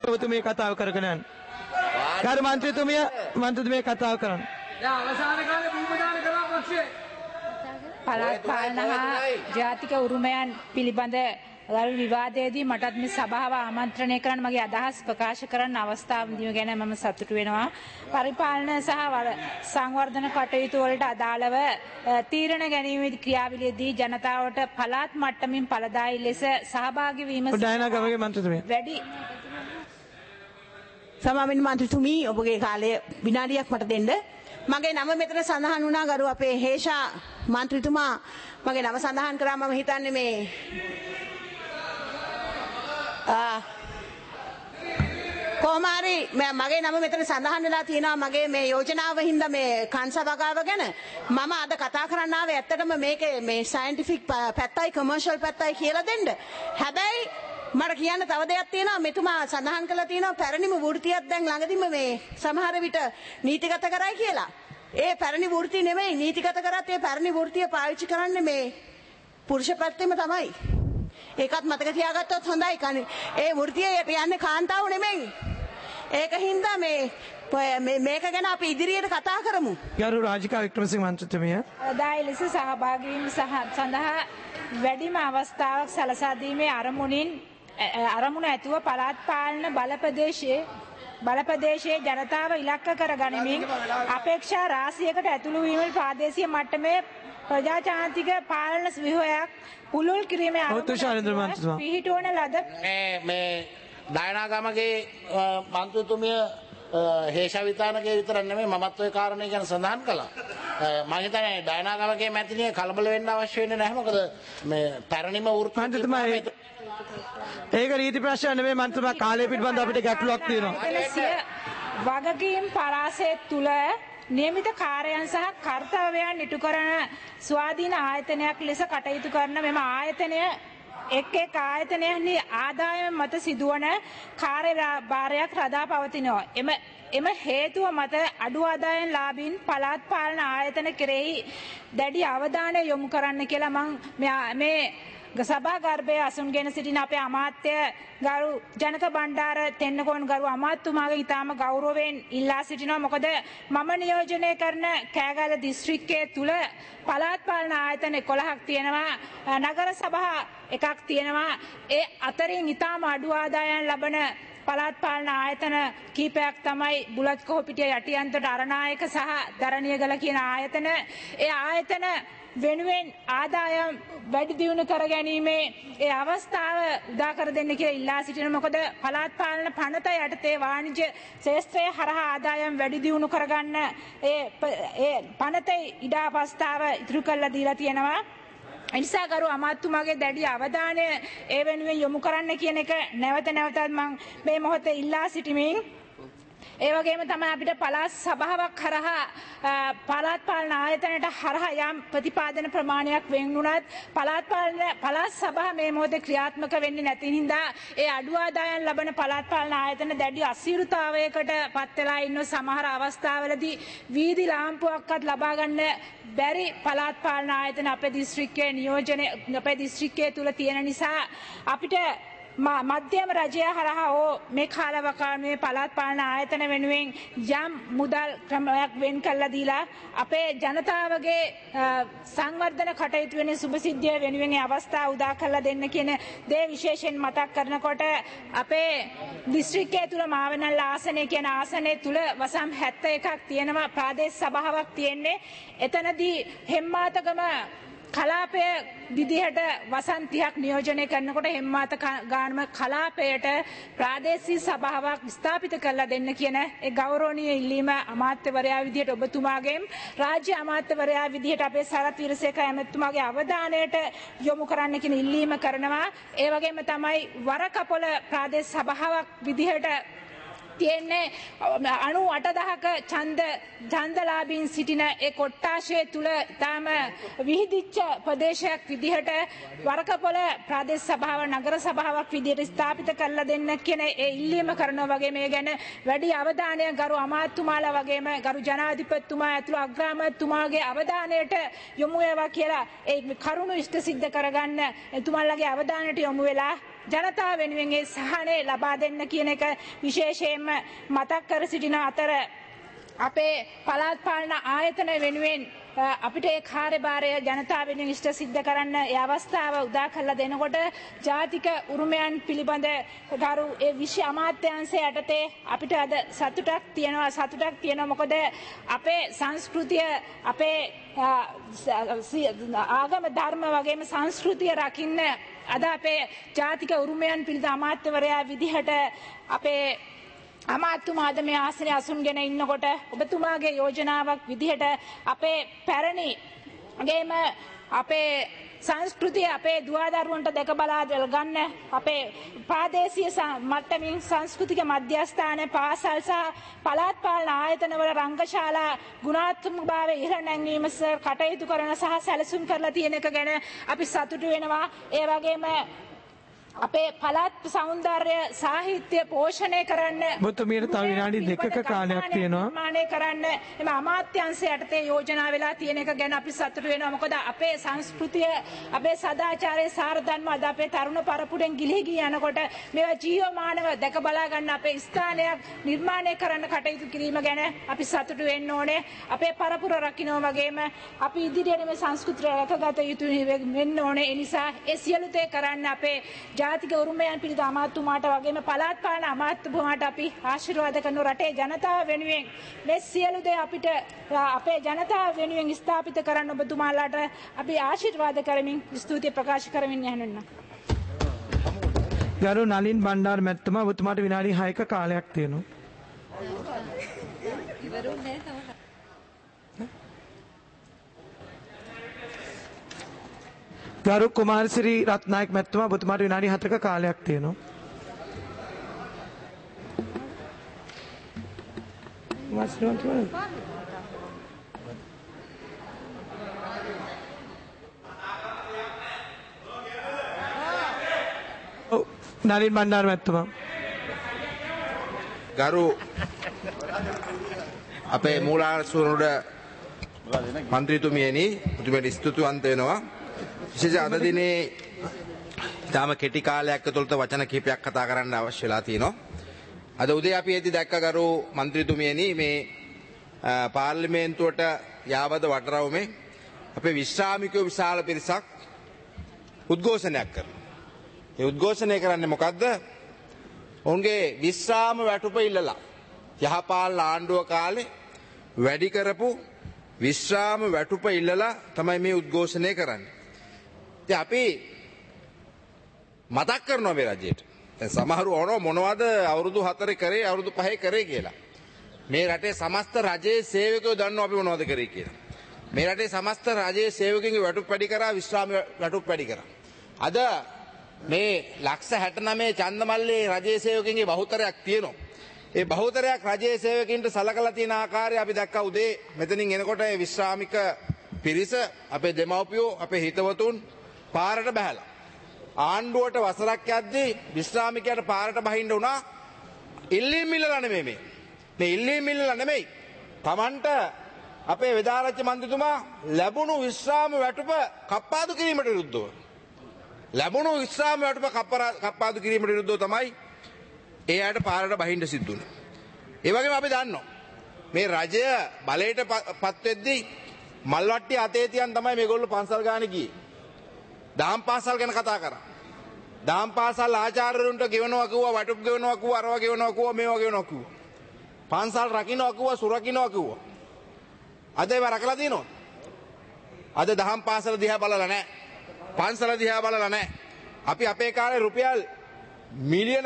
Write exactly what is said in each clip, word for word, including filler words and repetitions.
ඔබතුමිය කතාව කරගෙන යන්න. ගරු මන්ත්‍රීතුමිය මන්ත්‍රීතුමිය කතාව කරන්න. දැන් අවසාන කාලේ භූමදාන කළා පක්ෂේ පළාත් පාලන හා ජාතික උරුමයන් පිළිබඳ ගරු විවාදයේදී මටත් මේ සභාව ආමන්ත්‍රණය කරන්න මගේ අදහස් ප්‍රකාශ කරන්න අවස්ථාව දීම ගැන මම සතුටු වෙනවා. පරිපාලන සහ සංවර්ධන කටයුතු වලට අදාළව තීරණ ගැනීමේ ක්‍රියාවලියේදී ජනතාවට පළාත් මට්ටමින් ඵලදායී ලෙස සහභාගී වීම වැඩි සමාවෙන්න මන්ත්‍රීතුමී ඔබගේ කාලය විනාඩියක් මට දෙන්න. මගේ නම මෙතන සඳහන් වුණා ගරු අපේ හේෂා මන්ත්‍රීතුමා මගේ නම සඳහන් කරා මම හිතන්නේ මේ කොහොමාරි මගේ නම මෙතන සඳහන් වෙලා තියෙනවා මගේ මේ යෝජනාව හින්දා මේ කංශවගාව ගැන මම අද කතා කරන්න ආවේ ඇත්තටම මේකේ මේ සයන්ටිෆික් පැත්තයි කමර්ෂල් පැත්තයි කියලා දෙන්න. හැබැයි මට කියන්න තව දෙයක් තියෙනවා මෙතුමා සඳහන් කළා තියෙනවා පැරණිම වෘත්තියක් දැන් ළඟදිම මේ සමහර විට නීතිගත කරයි කියලා. ඒ පැරණි වෘත්තිය නෙමෙයි නීතිගත කරත් ඒ පැරණි වෘත්තිය පාවිච්චි කරන්නේ මේ පුරුෂ පැත්තෙම තමයි. ඒකත් මතක තියාගත්තොත් හොඳයි. කන්නේ ඒ වෘත්තියට යන්නේ කාන්තාව නෙමෙයි. ඒක හින්දා මේ මේක ගැන අපි ඉදිරියට කතා කරමු. ගරු රාජිකා වික්‍රමසිංහ මන්ත්‍රීතුමිය දායි ලෙස සහභාගී වීම සඳහා වැඩිම අවස්ථාවක් සලසා දීමේ අරමුණින් අරමුණ ඇතුව පළාත් පාලන බලපදේශයේ බලපදේශයේ ජනතාව ඉලක්ක කර ගනිමින් අපේක්ෂා රාශියකට ඇතුළු වීම ප්‍රාදේශීය මට්ටමේ ප්‍රජාතාන්ත්‍රික පාලන ව්‍යුහයක් පුළුල් කිරීමේ අරමුණ පිහිටවන ලද මේ මේ ඩයනාගමගේ මන්ත්‍රීතුමිය හේෂාවිතානගේ විතරක් නෙමෙයි මමත් ওই කාරණේ ගැන සඳහන් කළා. මම හිතන්නේ ඩයනාගමගේ මැතිණිය කලබල වෙන්න අවශ්‍ය වෙන්නේ නැහැ. මොකද මේ පැරණිම වෘත්ති ඒක රීති ප්‍රශ්න නෙමෙයි මන්ත්‍රීතුමා කාලය පිළිබඳව අපිට ගැටලුවක් තියෙනවා. වගකීම් පරාසය තුල නියමිත කාර්යයන් සහ කර්තව්‍යයන් ඉටු කරන ස්වාධීන ආයතනයක් ලෙස කටයුතු කරන මෙම ආයතනය එක් එක් ආයතනයන්හි ආදායම මත සිදුවන කාර්යභාරයක් රඳා පවතිනවා. එම එම හේතුව මත අඩු ආදායම් ලාභීන් පළාත් පාලන ආයතන කෙරෙහි දැඩි අවධානය යොමු කරන්න කියලා මම මේ සභාගර්භයේ අසුන්ගෙන සිටින අපේ අමාත්‍ය ගරු ජනක බණ්ඩාර තෙන්නකෝන් ගරු අමාත්‍යතුමාගේ ඉතාම ගෞරවයෙන් ඉල්ලා සිටිනවා. මොකද මම නියෝජනය කරන කෑගල්ල දිස්ත්‍රික්කයේ තුල පළාත් පාලන ආයතන එකොළහක් තියෙනවා. නගර සභා එකක් තියෙනවා. ඒ අතරින් ඉතාම අඩු ආදායම් ලබන පළාත් පාලන ආයතන කීපයක් තමයි බුලත් කොහොපිටිය යටියන්තට අරනායක සහ දරණියගල කියන ආයතන. ඒ ආයතන වෙනුවෙන් ආදායම් වැඩි දියුණු කර ගැනීමේ ඒ අවස්ථාව උදා කර දෙන්න කියලා ඉල්ලා සිටිනවා. මොකද පළාත් පාලන පනත යටතේ වාණිජ්‍ය ශාස්ත්‍රය හරහා ආදායම් වැඩි දියුණු කරගන්න ඒ ඒ පනතේ ඉඩ අවස්ථාව ඉතුරු කරලා දීලා තියෙනවා. එනිසා ගරු අමාත්‍යතුමාගේ දැඩි අවධානය ඒ වෙනුවෙන් යොමු කරන්න කියන එක නැවත නැවතත් මම මේ මොහොතේ ඉල්ලා සිටිමින් ඒ වගේම තමයි අපිට පළාත් සභාවක් හරහා පළාත් පාලන ආයතනයට හරහා යම් ප්‍රතිපාදන ප්‍රමාණයක් වෙන්නුණත් පළාත් පාලන පළාත් සභාව මේ මොහොතේ ක්‍රියාත්මක වෙන්නේ නැති හින්දා ඒ අඩු ආදායම් ලබන පළාත් පාලන ආයතන දැඩි අසීරුතාවයකට පත් වෙලා ඉන්න සමහර අවස්ථාවලදී වීදි ලාම්පුවක්වත් ලබා ගන්න බැරි පළාත් පාලන ආයතන අපේ දිස්ත්‍රික්කයේ නියෝජනය අපේ දිස්ත්‍රික්කයේ තුල තියෙන නිසා අපිට මධ්‍යම රජය හරහා ඕ මේ කාලවකවානුවේ පළාත් පාලන ආයතන වෙනුවෙන් යම් මුදල් ක්‍රමයක් වෙන් කළා දීලා අපේ ජනතාවගේ සංවර්ධන කටයුතු වෙන සුභසිද්ධිය වෙනුවෙන් අවස්ථාව උදා කරලා දෙන්න කියන දේ විශේෂයෙන් මතක් කරනකොට අපේ දිස්ත්‍රික්කයේ තුල මාවනල්ල ආසනය කියන ආසනයේ තුල වසම් හැත්තෑ එකක් තියෙනවා. ප්‍රාදේශ සභාවක් තියෙන්නේ. එතනදී හෙම්මාතගම කලාපය විදිහට වසන් තිහක් නියෝජනය කරනකොට හෙම්මාත ගානම කලාපයට ප්‍රාදේශීය සභාවක් ස්ථාපිත කරලා දෙන්න කියන ඒ ගෞරවනීය ඉල්ලීම අමාත්‍යවරයා විදිහට ඔබතුමාගෙන් රාජ්‍ය අමාත්‍යවරයා විදිහට අපේ සරත් විරසේකර ඇමතුමාගේ අවධානයට යොමු කරන්න කියන ඉල්ලීම කරනවා. ඒ වගේම තමයි වරකපොළ ප්‍රාදේශ සභාවක් විදිහට තියෙන්නේ අනු අටදහක ඡන්ද ඡන්දලාභීන් සිටින ඒ කොට්ටාශය තුල තාම විහිදිච්ච ප්‍රදේශයක් විදිහට වරකපොළ ප්‍රාදේශ සභාව නගර සභාවක් විදිහට ස්ථාපිත කරලා දෙන්න කියන ඒ ඉල්ලීම කරනවා. වගේ මේ ගැන වැඩි අවධානය ගරු අමාත්‍යතුමාලා වගේම ගරු ජනාධිපතිතුමා ඇතුළු අග්‍රාමාත්‍යතුමාගේ අවධානයට යොමු වේවා කියලා ඒ කරුණු ඉෂ්ට සිද්ධ කරගන්න එතුමාලගේ අවධානයට යොමු වෙලා ජනතාව වෙනුවෙන් ඒ සහනය ලබා දෙන්න කියන එක විශේෂයෙන්ම මතක් කර සිටින අතර අපේ පළාත් පාලන ආයතන වෙනුවෙන් අපිට ඒ කාර්යභාරය ජනතාව වෙනුවෙන් ඉෂ්ට සිද්ධ කරන්න ඒ අවස්ථාව උදා කරලා දෙනකොට ජාතික උරුමයන් පිළිබඳ ගරු ඒ විශේෂ අමාත්‍යාංශය යටතේ අපිට අද සතුටක් තියෙනවා සතුටක් තියෙනවා මොකද අපේ සංස්කෘතිය අපේ ආගම ධර්ම වගේම සංස්කෘතිය රකින්න අද අපේ ජාතික උරුමයන් පිළිබඳ අමාත්‍යවරයා විදිහට අපේ අමාත්‍යතුමාද මේ ආසනය අසුන්ගෙන ඉන්නකොට ඔබතුමාගේ යෝජනාවක් විදිහට අපේ පැරණි වගේම අපේ සංස්කෘතිය අපේ දුවදරුවන්ට දැක බලා ගන්න අපේ ප්‍රාදේශීය මට්ටමින් සංස්කෘතික මධ්‍යස්ථාන පාසල් සහ පළාත් පාලන ආයතනවල රංගශාලා ගුණාත්මකභාවය ඉහළ නැංවීම කටයුතු කරන සහ සැලසුම් කරලා තියෙන එක ගැන අපි සතුටු වෙනවා. ඒ වගේම අපේ පළාත් සෞන්දර්ය සාහිත්‍ය පෝෂණය කරන්න ඔබතුමියට තව විනාඩි දෙකක කාලයක් තියෙනවා. නිර්මාණය කරන්න එම අමාත්‍යාංශය යටතේ යෝජනා වෙලා තියෙන එක ගැන අපි සතුටු වෙනවා. මොකද අපේ සංස්කෘතිය අපේ සදාචාරයේ සාරධර්ම අද අපේ තරුණ පරපුරෙන් ගිලිහි ගිය යනකොට මේවා ජීවමානව දැක බලා ගන්න අපේ ස්ථානයක් නිර්මාණය කරන්න කටයුතු කිරීම ගැන අපි සතුටු වෙන්න ඕනේ. අපේ පරපුර රකින්න වගේම අපි ඉදිරියට මේ සංස්කෘතිය රැකගත යුතු වෙන්න ඕනේ. ඒ නිසා ඒ සියලු දේ කරන්න අපේ ජාතික උරුමයන් පිළිබඳ අමාත්‍යතුමාට වගේම පළාත් පාලන අමාත්‍යතුමාට අපි ආශිර්වාද කරන රටේ ජනතාව වෙනුවෙන් මේ සියලු දේ අපිට අපේ ජනතාව වෙනුවෙන් ස්ථාපිත කරන්න ඔබතුමාලාට අපි ආශිර්වාද කරමින් ස්තුතිය ප්‍රකාශ කරමින් යන්න. ගරු නලින් බණ්ඩාර මැතිතුමා ඔබතුමාට විනාඩි හයක කාලයක් තියෙනවා. ගරු කුමාරසිරි රත්නායක මැතිතුමා ඔබතුමාට විනාඩි හතක කාලයක් තියෙනවා. නලින් බණ්ඩාර මැතිතුමා. ගරු අපේ මූලාශ්‍රවරුඩ මන්ත්‍රීතුමියනි ඔබතුමට ස්තුතිවන්ත වෙනවා. විශේෂ අද දිනේ තාම කෙටි කාලයක් ඇතුළත වචන කිහිපයක් කතා කරන්න අවශ්‍ය වෙලා තියෙනවා. අද උදේ අපි එදි දැක්ක ගරු මන්ත්‍රීතුමියනි මේ පාර්ලිමේන්තුවට යාවද වටරවුමේ අපේ විශ්‍රාමිකයෝ විශාල පිරිසක් උද්ඝෝෂණයක් කරනවා. ඒ උද්ඝෝෂණය කරන්නේ මොකද්ද? ඔවුන්ගේ විශ්‍රාම වැටුප ඉල්ලලා යහපාලන ආණ්ඩුව කාලේ වැඩි කරපු විශ්‍රාම වැටුප ඉල්ලලා තමයි මේ උද්ඝෝෂණය කරන්නේ. ඉතින් අපි මතක් කරනවා මේ රජයට. දැන් සමහරු අහනවා මොනවද අවුරුදු හතරේ කරේ අවුරුදු පහේ කරේ කියලා. මේ රටේ සමස්ත රජයේ සේවකයෝ දන්නවා අපි මොනවද කරේ කියලා. මේ රටේ සමස්ත රජයේ සේවකයන්ගේ වැටුප් වැඩි කරා විශ්‍රාම වැටුප් වැඩි කරා. අද මේ ලක්ෂ හැට නවය චන්දමල්ලේ රජයේ සේවකයන්ගේ බහුතරයක් තියෙනවා. ඒ බහුතරයක් රජයේ සේවකයන්ට සලකලා තියෙන ආකාරය අපි දැක්කා උදේ මෙතනින් එනකොට ඒ විශ්‍රාමික පිරිස අපේ දෙමව්පියෝ අපේ හිතවතුන් පාරට බහැලා ආණ්ඩුවට වසරක් යද්දී විශ්‍රාමිකයට පාරට බහින්න උනා. ඉල්ලීම් මිල්ලලා නෙමෙයි මේ. මේ ඉල්ලීම් මිල්ලලා නෙමෙයි. Tamanට අපේ වෙදාරච්චි මන්ත්‍රීතුමා ලැබුණු විශ්‍රාම වැටුප කප්පාදු කිරීමට විරුද්ධව ලැබුණු විශ්‍රාම වැටුප කප්පාදු කිරීමට විරුද්ධව තමයි ඒ අයට පාරට බහින්න සිද්ධ වුණේ. ඒ වගේම අපි දන්නවා මේ රජය බලයට පත් වෙද්දී මල්වට්ටිය අතේ තියන් තමයි මේගොල්ලෝ පන්සල් ගානේ ගියේ. දහම් පාසල් ගැන කතා කරා. දහම් පාසල් ආචාර්යවරුන්ට ගෙවනවා කිව්වා, වටුප් ගෙවනවා කිව්වා, අරවා ගෙවනවා කිව්වා, මේවා ගෙවනවා කිව්වා. පන්සල් රකින්නවා කිව්වා, සුරකින්නවා කිව්වා. අද ඒවා රකලා තියෙනවද? අද දහම් පාසල දිහා බලලා නැහැ. පන්සල දිහා බලලා නැහැ. අපි අපේ කාලේ රුපියල් මිලියන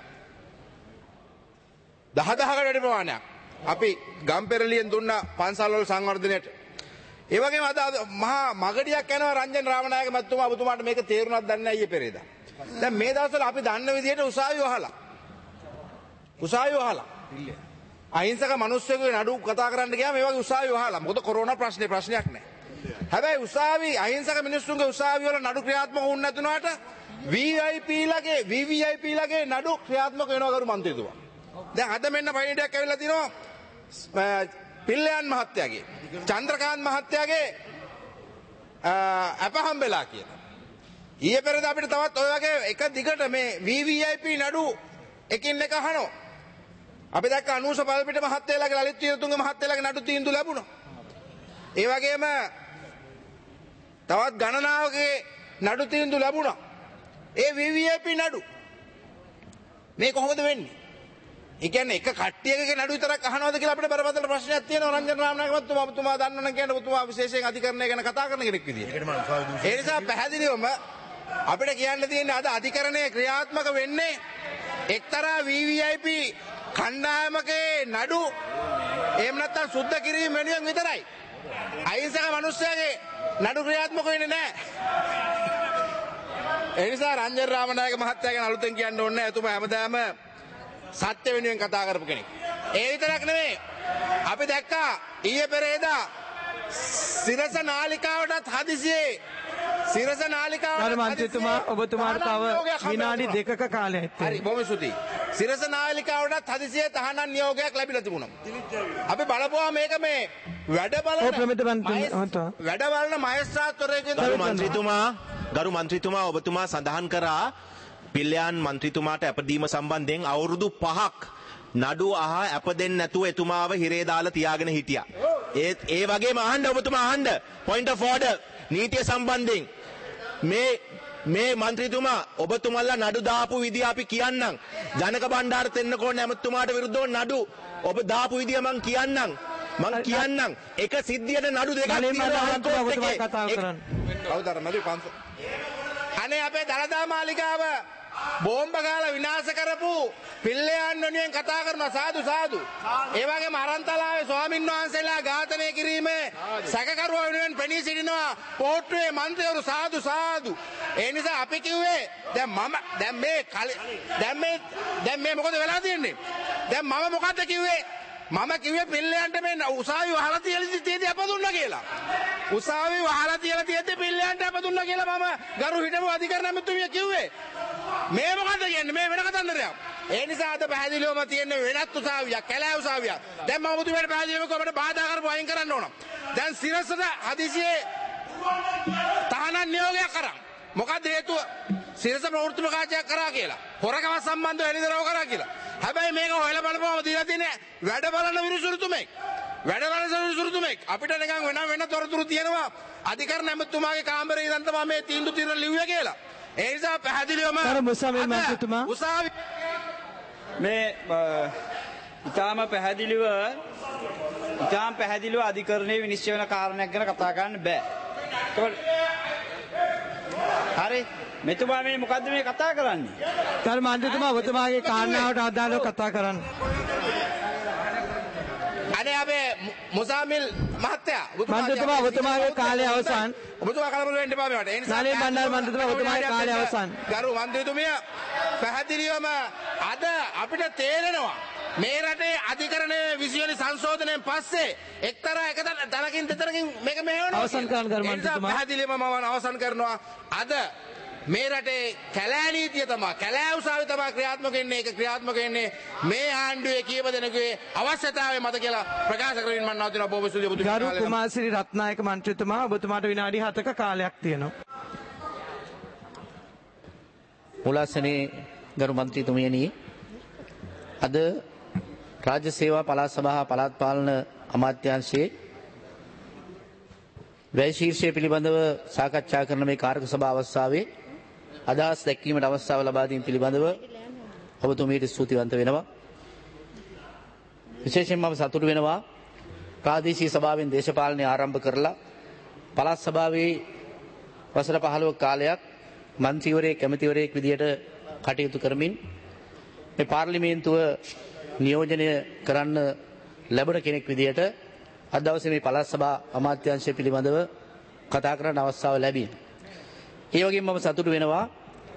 දහ දහකට වැඩි ප්‍රමාණයක් අපි ගම්පෙරළියෙන් දුන්න පන්සල් වල සංවර්ධනයට. ඒ වගේම අද මහා මගඩියක් යනවා රංජන් රාමනායක මැතිතුමා ඔබතුමාට මේක තේරුණාද දන්නේ නැහැ ඊයේ පෙරේදා. දැන් මේ දවස්වල අපි දන්න විදිහට උසාවි වහලා. උසාවි වහලා. අහිංසක මිනිස්සුගේ නඩු කතා කරන්න ගියාම මේ වගේ උසාවි වහලා. මොකද කොරෝනා ප්‍රශ්නේ ප්‍රශ්නයක් නැහැ. හැබැයි උසාවි අහිංසක මිනිස්සුගේ උසාවි වල නඩු ක්‍රියාත්මක වුණ නැතුණාට වී අයි පී ලගේ වී වී අයි පී ලගේ නඩු ක්‍රියාත්මක වෙනවා කරු මන්ත්‍රීතුමා. දැන් අද මෙන්න පණිඩයක් ඇවිල්ලා තිනවා පිල්ලයන් ඊයේ පෙරේද අපිට තවත් ඔය වගේ එක දිගට මේ V V I P නඩු එකින් එක අහනවා. අපි දැක්ක අනුෂ පල්පිට මහත්තයලාගේ ලලිත් වීරතුංග මහත්තයලාගේ නඩු තීන්දුව ලැබුණා. ඒ වගේම තවත් ගණනාවකගේ නඩු තීන්දුව ලැබුණා. ඒ V V I P නඩු මේ කොහොමද වෙන්නේ? ඒ කියන්නේ එක කට්ටියකගේ නඩු විතරක් අහනවද කියලා අපිට බරපතල ප්‍රශ්නයක් තියෙනවා. රංජන රාමනායක මහත්මයා ඔබතුමා දන්නවනම් කියන්නේ ඔබතුමා විශේෂයෙන් අධිකරණය ගැන කතා කරන කෙනෙක් විදියට. ඒ නිසා පැහැදිලිවම අපිට කියන්න තියෙන්නේ අද අධිකරණය ක්‍රියාත්මක වෙන්නේ එක්තරා V V I P කණ්ඩායමකේ නඩු එහෙම නැත්නම් සුද්ධ කිරීම වෙනුවෙන් විතරයි. අහිංසක මිනිස්සයාගේ නඩු ක්‍රියාත්මක වෙන්නේ නැහැ. ඒ නිසා රංජන රාමනායක මහත්තයා ගැන අලුතෙන් කියන්න ඕනේ නැහැ. එතුමා හැමදාම සත්‍ය වෙනුවෙන් කතා කරපු කෙනෙක්. ඒ විතරක් නෙමෙයි. අපි දැක්කා ඊයේ පෙරේදා සිරස නාලිකාවටත් හදිසියේ සිරස නාලිකාවට ගරු මන්ත්‍රීතුමා ඔබතුමාට තව විනාඩි දෙකක කාලයක් තියෙනවා. හරි බොහොම ස්තුතියි. සිරස නාලිකාවටත් හදිසියේ තහනම් නියෝගයක් ලැබිලා තිබුණා. අපි බලපුවා මේක මේ වැඩ බලන ඔව් ප්‍රමිත මන්ත්‍රීතුමා වැඩ බලන මහේස්ත්‍රාත්වරයෙකුගේ ගරු මන්ත්‍රීතුමා ගරු මන්ත්‍රීතුමා ඔබතුමා සඳහන් කරා පිල්ලයන් මන්ත්‍රීතුමාට අපදීම සම්බන්ධයෙන් අවුරුදු පහක් නඩු අහ අප දෙන්න නැතුව එතුමාව හිරේ දාලා තියාගෙන හිටියා. ඒත් ඒ වගේම අහන්න ඔබතුමා අහන්න point of order නීතිය සම්බන්ධයෙන් මේ මේ මන්ත්‍රීතුමා ඔබතුමල්ලා නඩු දාපු විදිය අපි කියන්නම්. ජනක බණ්ඩාර තෙන්නකෝන් ඇමතුමාට විරුද්ධව නඩු ඔබ දාපු විදිය මං කියන්නම්. මං කියන්නම් එක සිද්ධියට නඩු දෙකක් කතා කරන්න. කවුද නඩු පන්ස අනේ අපේ දළදා මාලිගාව බෝම්බ ගාලා විනාශ කරපු පිල්ලයන් වෙනුවෙන් කතා කරනවා සාදු සාදු. ඒ වගේම අරන්තලාවේ ස්වාමීන් වහන්සේලා ඝාතනය කිරීමේ සැකකරුවා වෙනුවෙන් පෙනී සිටිනවා පොට්ටුවේ මන්ත්‍රීවරු සාදු සාදු. ඒ නිසා අපි කිව්වේ දැන් මම දැන් මේ දැන් මේ දැන් මේ මොකද වෙලා තියෙන්නේ? දැන් මම මොකද්ද කිව්වේ? මම කිව්වේ පිල්ලයන්ට මේ උසාවි වහලා තියලා තියෙදි අප දුන්නා කියලා. උසාවි වහලා තියලා තියෙද්දි පිල්ලයන්ට අප දුන්නා කියලා මම ගරු හිටපු අධිකරණ ඇමතුමිය කිව්වේ. මේ මොකද්ද කියන්නේ? මේ වෙන කතන්දරයක්. ඒ නිසා අද පැහැදිලිවම තියෙන වෙනත් උසාවියක්, කැලෑ උසාවියක්. දැන් මම ඔබතුමාට පැහැදිලිවම කොහොමද බාධා කරපු අයින් කරන්න ඕන. දැන් සිරසට හදිසියේ තහනම් නියෝගයක් කරා. මොකද හේතුව? සිරස ප්‍රවෘත්ති ප්‍රකාශයක් කරා කියලා. හොරකම සම්බන්ධව එළිදරව් කරා කියලා. හැබැයි මේක හොයලා බලපුවම දීලා තියෙන්නේ වැඩ බලන විනිසුරුතුමෙක්. වැඩ බලන විනිසුරුතුමෙක්. අපිට නිකන් වෙන වෙන තොරතුරු තියෙනවා. අධිකරණ ඇමතුමාගේ කාමරේ ඉඳන් තමයි මේ තීන්දුව తీරන ලිව්වේ කියලා. ඒ නිසා පැහැදිලිවම අර මුසාවේ මන්ත්‍රීතුමා උසාවි මේ ඉතාම පැහැදිලිව ඉතාම පැහැදිලිව අධිකරණයේ විනිශ්චය වෙන කාරණයක් ගැන කතා කරන්න බෑ. හරි මෙතුමා මේ මොකද්ද මේ කතා කරන්නේ? ගරු මන්ත්‍රීතුමා ඔබතුමාගේ කාරණාවට අදාළව කතා කරන්න. අනේ අපේ මුසාමිල් මහත්තයා මන්ත්‍රීතුමා ඔබතුමාගේ කාලය අවසන්. ඔබතුමා කලබල වෙන්න එපා මේවට. ඒ නිසා නලින් බණ්ඩාර මන්ත්‍රීතුමා ඔබතුමාගේ කාලය අවසන්. ගරු මන්ත්‍රීතුමිය පැහැදිලිවම අද අපිට තේරෙනවා මේ රටේ අධිකරණයේ විසිවෙනි සංශෝධනයෙන් පස්සේ එක්තරා එක තැනකින් දෙතනකින් මේක මෙහෙවනවා. අවසන් කරන්න ගරු මන්ත්‍රීතුමා. පැහැදිලිවම මම අවසන් කරනවා. අද මේ රටේ කැලෑ නීතිය තමයි කැලෑ උසාවිය තමයි ක්‍රියාත්මක වෙන්නේ. ඒක ක්‍රියාත්මක වෙන්නේ මේ ආණ්ඩුවේ කීප දෙනෙකුගේ අවශ්‍යතාවය මත කියලා ප්‍රකාශ කරමින් මම නවතිනවා. බොහොම ස්තුතියි ඔබතුමාට. ගරු කුමාරසිරි රත්නායක මන්ත්‍රීතුමා ඔබතුමාට විනාඩි හතක කාලයක් තියෙනවා. මුලාසනේ ගරු මන්ත්‍රීතුමියනි අද රාජ්‍ය සේවා පළාත් සභා පළාත් පාලන අමාත්‍යාංශයේ වැය ශීර්ෂය පිළිබඳව සාකච්ඡා කරන මේ කාර්ක සභා අවස්ථාවේ අදහස් දැක්වීමට අවස්ථාව ලබා දීම පිළිබඳව ඔබතුමීට ස්තුතිවන්ත වෙනවා. විශේෂයෙන්ම මම සතුටු වෙනවා ප්‍රාදේශීය සභාවෙන් දේශපාලනය ආරම්භ කරලා පළාත් සභාවේ වසර පහළොව කාලයක් මන්ත්‍රීවරයෙක් කැමැතිවරයෙක් විදියට කටයුතු කරමින් මේ පාර්ලිමේන්තුව නියෝජනය කරන්න ලැබෙන කෙනෙක් විදියට අද දවසේ මේ පළාත් සභා අමාත්‍යාංශය පිළිබඳව කතා කරන්න අවස්ථාව ලැබී. ඒ වගේම මම සතුටු වෙනවා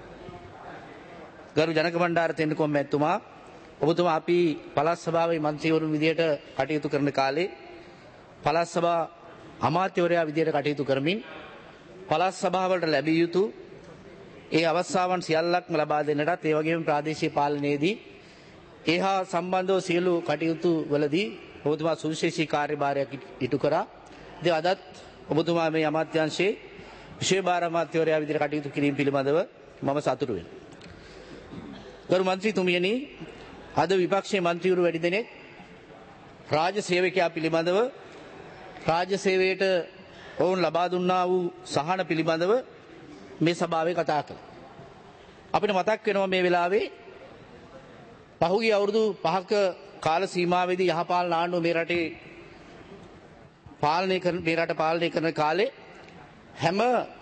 ගරු ජනක බණ්ඩාර තෙන්නකෝන් මැතිතුමා ඔබතුමා අපි පළාත් සභාවේ මන්ත්‍රීවරුන් විදියට කටයුතු කරන කාලේ පළාත් සභා අමාත්‍යවරයා විදියට කටයුතු කරමින් පළාත් සභාවලට ලැබිය යුතු ඒ අවස්ථාවන් සියල්ලක්ම ලබා දෙන්නටත් ඒ වගේම ප්‍රාදේශීය පාලනයේදී ඒහා සම්බන්ධව සියලු කටයුතු වලදී ඔබතුමා සුවිශේෂී කාර්යභාරයක් ඉටු කරා. ඉතින් අදත් ඔබතුමා මේ අමාත්‍යාංශයේ විශේෂ භාර අමාත්‍යවරයා විදිහට කටයුතු කිරීම පිළිබඳව මම සතුටු වෙනවා. ගරු මන්ත්‍රීතුමියනි, අද විපක්ෂයේ මන්ත්‍රීවරු වැඩි දෙනෙක් රාජ්‍ය සේවකයා පිළිබඳව රාජ්‍ය සේවයට ඔවුන් ලබා දුන්නා වූ සහන පිළිබඳව මේ සභාවේ කතා කළා. අපිට මතක් වෙනවා මේ වෙලාවේ පහුගිය අවුරුදු පහක කාල සීමාවේදී යහපාලන ආණ්ඩුව මේ රටේ පාලනය කරන මේ රට පාලනය කරන කාලේ හැම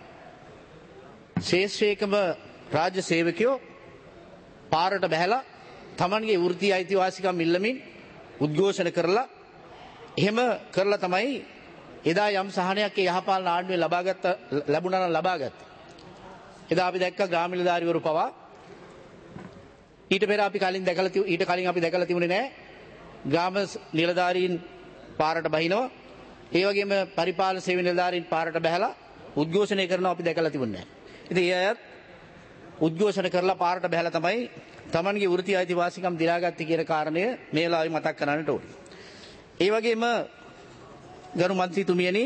ශේෂ්ත්‍රයකම රාජ්‍ය සේවකයෝ පාරට බැහැලා තමන්ගේ වෘත්තීය අයිතිවාසිකම් ඉල්ලමින් උද්ඝෝෂණ කරලා එහෙම කරලා තමයි එදා යම් සහනයක් ඒ යහපාලන ආණ්ඩුවේ ලබාගත්ත ලැබුණා නම් ලබාගත්තා. එදා අපි දැක්ක ග්‍රාම නිලධාරීවරු පවා ඊට පෙර අපි කලින් දැකලා ඊට කලින් අපි දැකලා තිබුණේ නැහැ ග්‍රාම නිලධාරීන් පාරට බහිනවා. ඒ වගේම පරිපාලන සේවක නිලධාරීන් පාරට බැහැලා උද්ඝෝෂණය කරනවා අපි දැකලා තිබුණේ නැහැ. ඉතින් ඒ අයත් උද්ඝෝෂණ කරලා පාරට බැහැලා තමයි තමන්ගේ වෘත්තීය අයිතිවාසිකම් දිනාගත්තේ කියන කාරණය මේ වෙලාවේ මතක් කරගන්නට ඕනේ. ඒ වගේම ගරු මන්ත්‍රීතුමියනි,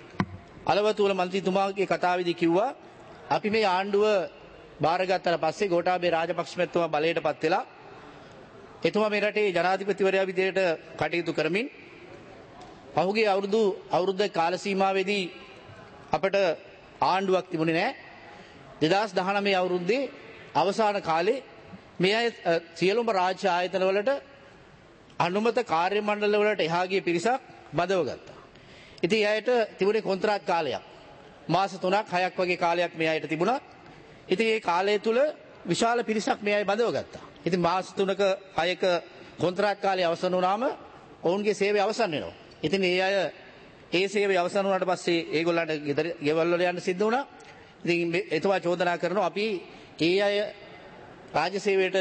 අලවතුල මන්ත්‍රීතුමාගේ කතාවේදී කිව්වා අපි මේ ආණ්ඩුව බාරගත්තට පස්සේ ගෝඨාභය රාජපක්ෂ මැතිතුමා බලයටපත් වෙලා එතුමා මේ රටේ ජනාධිපතිවරයා විදිහට කටයුතු කරමින් පහුගිය අවුරුදු අවුරුද්ද කාල සීමාවේදී අපට ආණ්ඩුවක් තිබුණේ නැහැ. දෙදහස් දහනවය අවුරුද්දේ අවසාන කාලේ මේ අය සියලුම රාජ්‍ය ආයතන වලට අනුමත කාර්ය මණ්ඩල වලට එහා ගිය පිරිසක් බදව ගත්තා. ඉතින් අයට තිබුණේ කොන්ත්‍රාත් කාලයක්. මාස තුනක් හයක් වගේ කාලයක් මේ අයට තිබුණා. ඉතින් ඒ කාලය තුල විශාල පිරිසක් මේ අය බදව ගත්තා. ඉතින් මාස තුනක හයක කොන්ත්‍රාත් කාලය අවසන් වුණාම ඔවුන්ගේ සේවය අවසන් වෙනවා. ඉතින් ඒ අය ඒ සේවය අවසන් වුණාට පස්සේ ඒගොල්ලන්ට ගෙදර ගෙවල් වල යන්න සිද්ධ වුණා. ඉතින් එතුමා චෝදනා කරනවා අපි ඒ අය රාජ්‍ය සේවයට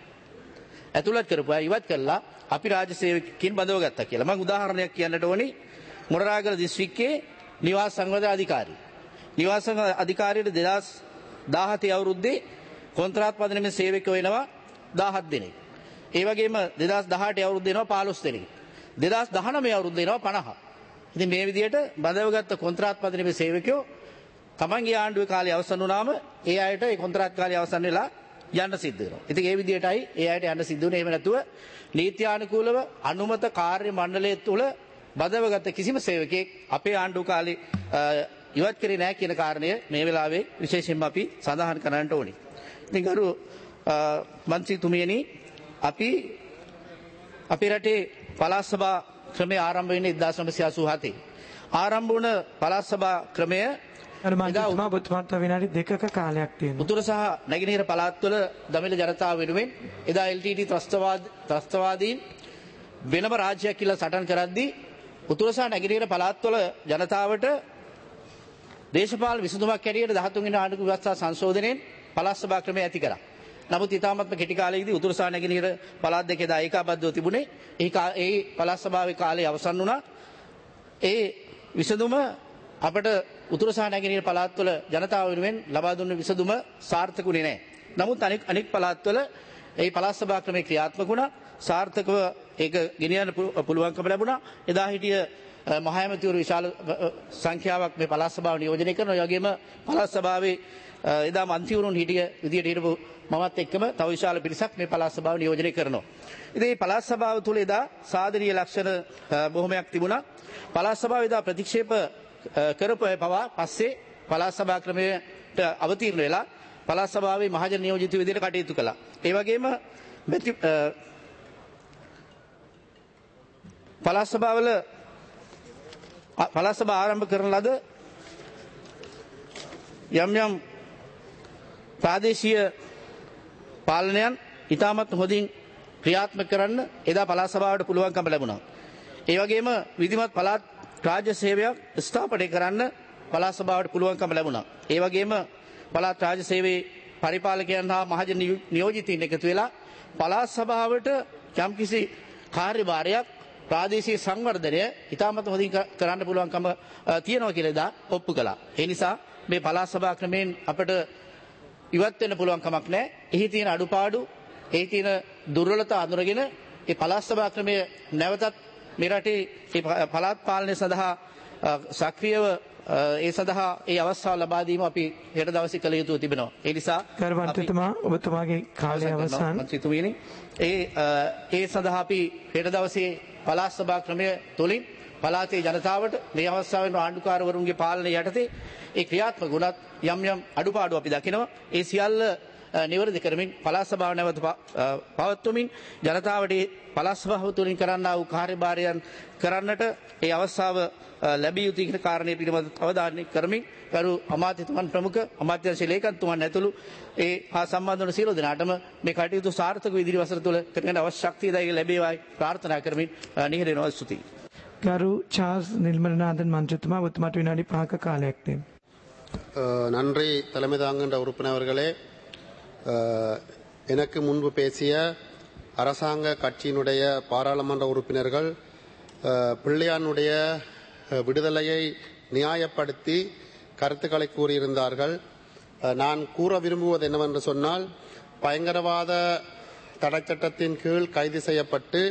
ඇතුළත් කරපු අය ඉවත් කළා අපි රාජ්‍ය සේවකකින් බඳව ගත්තා කියලා. මම උදාහරණයක් කියන්නට ඕනි. මොරරාගල දිස්ත්‍රික්කයේ නිවාස සංවර්ධන අධිකාරිය. නිවාස සංවර්ධන අධිකාරියට දෙදහස් දාහතේ අවුරුද්දේ කොන්ත්‍රාත් පදනමේ සේවකයෝ වෙනවා දහහත් දෙනෙක්. ඒ වගේම දෙදහස් දහඅටේ අවුරුද්දේ වෙනවා පහළොස් දෙනෙක්. දෙදහස් දහනවය අවුරුද්දේ වෙනවා පනහක්. ඉතින් මේ විදිහට බඳවගත්ත කොන්ත්‍රාත් පදනමේ සේවකයෝ තමන්ගේ ආණ්ඩුවේ කාලය අවසන් වුණාම ඒ අයට ඒ කොන්ත්‍රාත් කාලය අවසන් වෙලා යන්න සිද්ධ වෙනවා. ඉතින් ඒ විදිහටයි ඒ අයට යන්න සිද්ධ වෙන්නේ. එහෙම නැතුව නීත්‍යානුකූලව අනුමත කාර්ය මණ්ඩලය තුළ බඳවගත්ත කිසිම සේවකයෙක් අපේ ආණ්ඩුව කාලේ ඉවත් කරේ නැහැ කියන කාරණය මේ වෙලාවේ විශේෂයෙන්ම අපි සඳහන් කරන්නට ඕනේ. ඉතින් ගරු මන්ත්‍රීතුමියනි, අපි අපේ රටේ පළාත් සභා ක්‍රමය ආරම්භ වෙන්නේ එක්දාස් නවසිය අසූ හතේ. ආරම්භ වුණ පළාත් සභා ක්‍රමය මන්ත්‍රීතුමා විනාඩි දෙකක කාලයක් තියෙනවා. උතුර සහ නැගෙනහිර පළාත්වල දමිළ ජනතාව වෙනුවෙන් එදා එල් ටී ටී ත්‍රස්තවාද ත්‍රස්තවාදීන් වෙනම රාජ්‍යයක් කියලා සටන් කරද්දී උතුර සහ නැගෙනහිර පළාත්වල ජනතාවට දේශපාලන විසඳුමක් හැටියට දහතුන් වෙනි ආණ්ඩුක්‍රම ව්‍යවස්ථා සංශෝධනයෙන් පළාත් සභා ක්‍රමය ඇති කරා. නමුත් ඉතාමත්ම කෙටි කාලයකදී උතුර සහ නැගෙනහිර පළාත් දෙකේ දා ඒකාබද්ධව තිබුණේ. ඒ ඒ පළාත් සභාවේ කාලය අවසන් වුණා. ඒ විසඳුම අපට උතුර සහ නැගෙනහිර පළාත්වල ජනතාව වෙනුවෙන් ලබා දුන්න විසඳුම සාර්ථකුනේ නැහැ. නමුත් අනෙක් අනෙක් පළාත්වල ඒ පළාත් සභා ක්‍රමය ක්‍රියාත්මක වුණා. සාර්ථකව ඒක ගෙනියන්න පුළුවන්කම ලැබුණා. එදා හිටිය මහ ඇමතිවරු විශාල සංඛ්‍යාවක් මේ පළාත් සභාව නියෝජනය කරනවා. ඒ වගේම පළාත් සභාවේ එදා මන්ත්‍රීවරුන් හිටිය විදියට හිටපු මමත් එක්කම තව විශාල පිරිසක් මේ පළාත් සභාව නියෝජනය කරනවා. ඉතින් මේ පළාත් සභාව තුල එදා සාධනීය ලක්ෂණ බොහොමයක් තිබුණා. පළාත් සභාව එදා ප්‍රතික්ෂේප කරපු අය පවා පස්සේ පළාත් සභා ක්‍රමයට අවතීර්ණ වෙලා පළාත් සභාවේ මහජන නියෝජිත විදිහට කටයුතු කළා. ඒ වගේම පළාත් සභාවල පළාත් සභාව ආරම්භ කරන ලද යම් යම් ප්‍රාදේශීය පාලනයන් ඉතාමත් හොඳින් ක්‍රියාත්මක කරන්න එදා පළාත් සභාවට පුළුවන්කම ලැබුණා. ඒ වගේම විධිමත් පළාත් රාජ්‍ය සේවයක් ස්ථාපනය කරන්න පළාත් සභාවට පුළුවන්කම ලැබුණා. ඒ වගේම පළාත් රාජ්‍ය සේවයේ පරිපාලකයන් හා මහජන නියෝජිතයින් එකතු වෙලා පළාත් සභාවට යම්කිසි කාර්යභාරයක් ප්‍රාදේශීය සංවර්ධනය ඉතාමත් හොඳින් කරන්න පුළුවන්කම තියෙනවා කියලා එදා ඔප්පු කළා. ඒ නිසා මේ පළාත් සභා ක්‍රමයෙන් අපට ඉවත් වෙන්න පුළුවන් කමක් නැහැ. එහි තියෙන අඩුපාඩු, එහි තියෙන දුර්වලතා අඳුරගෙන ඒ පළාත් සභා ක්‍රමය නැවතත් මේ රටේ පළාත් පාලනය සඳහා සක්‍රියව ඒ සඳහා ඒ අවස්ථාව ලබා දීම අපි හෙට දවසේ කළ යුතු තිබෙනවා. ඒ නිසා ගරු මන්ත්‍රීතුමා ඔබතුමාගේ කාලය අවසන්. මන්ත්‍රීතුමියනි ඒ ඒ සඳහා අපි හෙට දවසේ පළාත් සභා ක්‍රමය තුලින් පළාතේ ජනතාවට මේ අවස්ථාවේ ආණ්ඩුකාරවරුන්ගේ පාලනය යටතේ ඒ ක්‍රියාත්මක වුණත් යම් යම් අඩුපාඩු අපි දකිනවා. ඒ සියල්ල නිවැරදි කරමින් පළාත් සභාව නැවත පවත්වමින් ජනතාවට පළාත් සභාව තුළින් කරන්නා වූ කාර්යභාරයන් කරන්නට ඒ අවස්ථාව ලැබිය යුතු කියන කාරණය පිළිබඳව අවධානය කරමින් ගරු අමාත්‍යතුමන් ප්‍රමුඛ අමාත්‍යාංශ ලේකම්තුමන් ඇතුළු ඒ හා සම්බන්ධ වන සියලු දෙනාටම මේ කටයුතු සාර්ථකව ඉදිරි වසර තුළ කරගෙන අවශ්‍ය ශක්තිය දෛර්යය ලැබේවායි ප්‍රාර්ථනා කරමින් නිහඬ වෙනවා ස්තුතියි. ගරු චාල්ස් නිල්මලනාதன் மன்றத்துமா ஒத்துமாட்டு வினாடி பார்க்க காலைයක් දෙන්න. நன்றி தலைமை தாங்குகின்ற உறுப்பினர்களே. எனக்கு முன்பு பேசிய அரசாங்க கட்சியினுடைய பாராளுமன்ற உறுப்பினர்கள் பிள்ளையானுடைய விடுதலையை நியாயப்படுத்தி கருத்துக்களை கூறியிருந்தார்கள். நான் கூற விரும்புவது என்னவென்று சொன்னால், பயங்கரவாத தடை சட்டத்தின் கீழ் கைது செய்யப்பட்டு